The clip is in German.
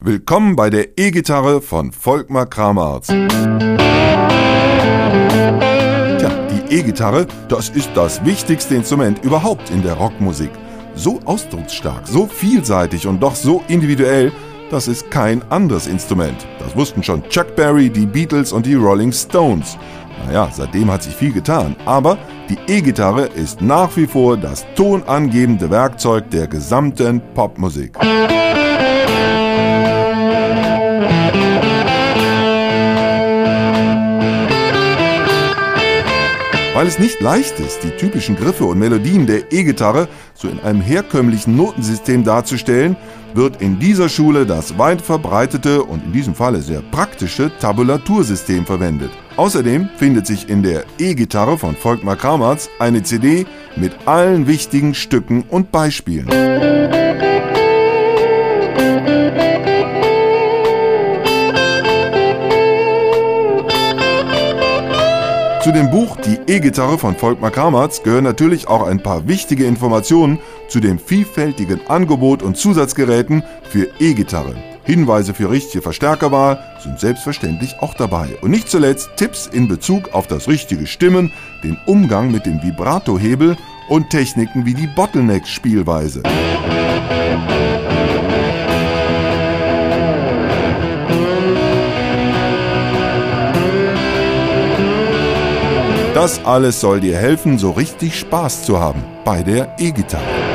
Willkommen bei der E-Gitarre von Volkmar Kramarz. Tja, die E-Gitarre, das ist das wichtigste Instrument überhaupt in der Rockmusik. So ausdrucksstark, so vielseitig und doch so individuell, das ist kein anderes Instrument. Das wussten schon Chuck Berry, die Beatles und die Rolling Stones. Naja, seitdem hat sich viel getan, aber die E-Gitarre ist nach wie vor das tonangebende Werkzeug der gesamten Popmusik. Weil es nicht leicht ist, die typischen Griffe und Melodien der E-Gitarre so in einem herkömmlichen Notensystem darzustellen, wird in dieser Schule das weit verbreitete und in diesem Falle sehr praktische Tabulatursystem verwendet. Außerdem findet sich in der E-Gitarre von Volkmar Kramarz eine CD mit allen wichtigen Stücken und Beispielen. Zu dem Buch Die E-Gitarre von Volkmar Kramarz gehören natürlich auch ein paar wichtige Informationen zu dem vielfältigen Angebot und Zusatzgeräten für E-Gitarre. Hinweise für richtige Verstärkerwahl sind selbstverständlich auch dabei. Und nicht zuletzt Tipps in Bezug auf das richtige Stimmen, den Umgang mit dem Vibrato-Hebel und Techniken wie die Bottleneck-Spielweise. Das alles soll dir helfen, so richtig Spaß zu haben bei der E-Gitarre.